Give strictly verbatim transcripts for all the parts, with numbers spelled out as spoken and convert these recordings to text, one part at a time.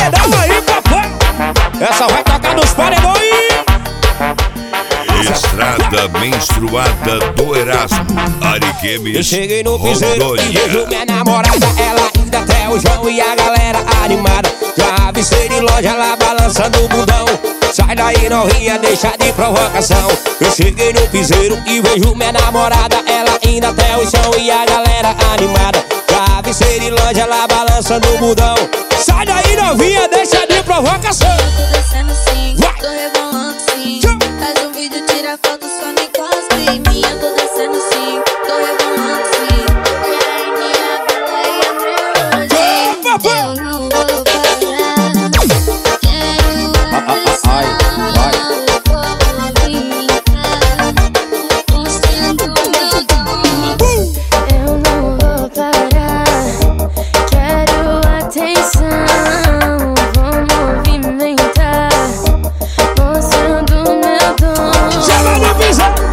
paredão aí, papai. Essa vai tocar nos paredões. Estrada menstruada do Erasmo, Ariquemes, Eu cheguei no piseiro e vejo Rondônia. minha namorada. Ela ainda até o João e a galera animada. Já avistei de loja lá balançando o bundão. Sai daí novinha, deixa de provocação. Eu cheguei no piseiro e vejo minha namorada. Ela ainda até o chão e a galera animada. Já avistei de loja lá balançando o bundão. Sai daí novinha, deixa de provocação. Tô descendo sim, Vai. tô rebolando sim. Faz um vídeo, tira foto, só me encosta em mim. Eu tô descendo sim, tô rebolando sim. E aí minha vida é até hoje. Eu não vou parar. Quero atenção, vou movimentar, mostrando meu dom. Chama no piseiro.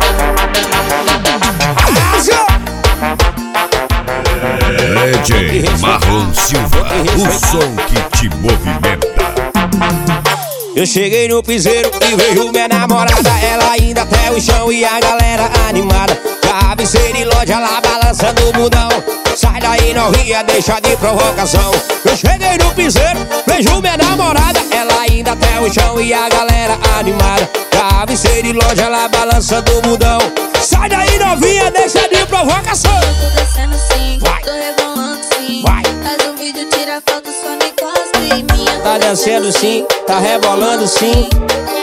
D J Marlon Silva, o som que te movimenta. Eu cheguei no piseiro e vejo minha namorada. Ela ainda até o chão e a galera animada. Já avistei de loja lá balançando o bundão. Sai daí novinha, deixa de provocação. Eu cheguei no piseiro, vejo minha namorada. Ela ainda até o chão e a galera animada. Já avistei de loja lá balançando o bundão. Sai daí novinha, deixa de provocação. Eu tô descendo sim, Vai. tô rebolando sim. Vai. Faz um vídeo, tira foto, só me encosta em mim. Eu tô Tá dançando sim, tá rebolando sim.